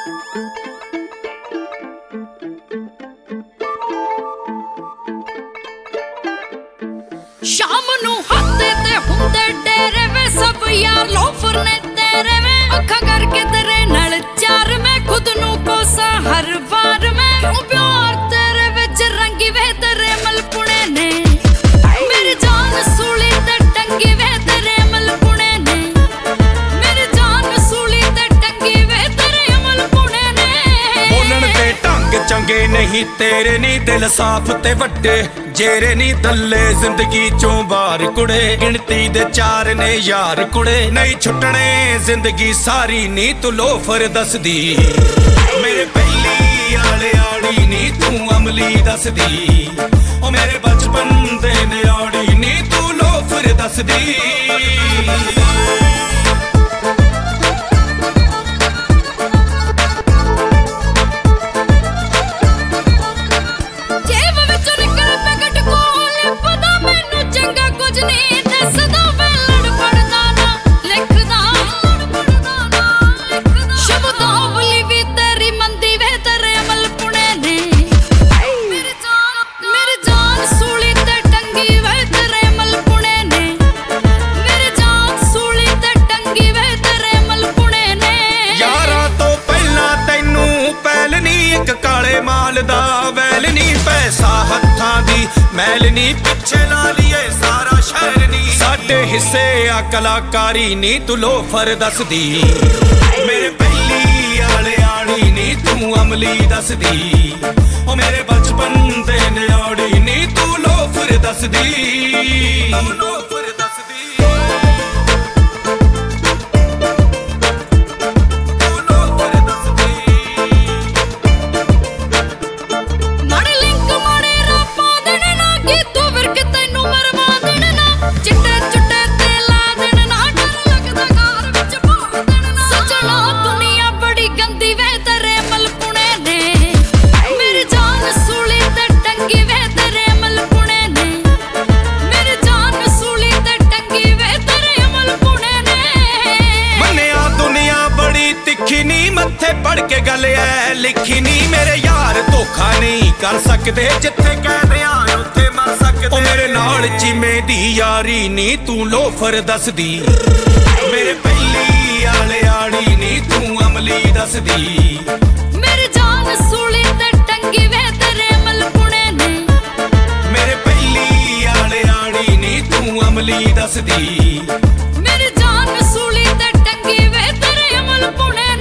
शाम नू हाथे ते हुंदे डेरे वे सब यार लोफर ने तेरे वे अखा करके तेरे नाल चार मैं खुद नू कोसा हर बार मैं क्यों प्यार तेरे विच रंगी वे तेरे मलपुणे ने मेरी जान सूली ते टंगी वे तेरे मलपुणे ने मेरी जान सूली ते टंगी वे तेरे मलपुणे ने बोलन ते ढंग चंगे नहीं तेरे नी दिल साफ ते वड्डे जेरे नी दल्ले जिंदगी चों बार कुड़े गिनती दे चार ने यार कुड़े नहीं छुटने जिंदगी सारी नी तू लोफर दसदी मेरे पहली आले आड़ी नी तू अमली दसदी ओ मेरे बचपन दे न्याड़ी नी तू लोफर दसदी वैल नी पैसा हत्थां दी मैल नी पिछे ला लिए सारा शहर नी साडे हिस्से आ कलाकारी नी तू लोफर दसदी मेरे पहली आले आड़ी नी तू अमली दसदी ओ मेरे बचपन दे न्याड़ी नी तू लोफर दसदी लोफर दसदी पढ़ के गल है लिखी नी मेरे यार धोखा नहीं कर सकते जिथे कहते हैं उत्थे मर सकते ओ मेरे नाल जिमें दी यारी नी तू लोफर दसदी मेरे पहली आले आड़ी नी तू अमली दसदी मेरी जान सूली ते टंगी वे तेरे मलपुणे ने मेरे पहली आले आड़ी नी तू अमली दसदी मेरी जान सूली ते टंगी वे तेरे मलपुणे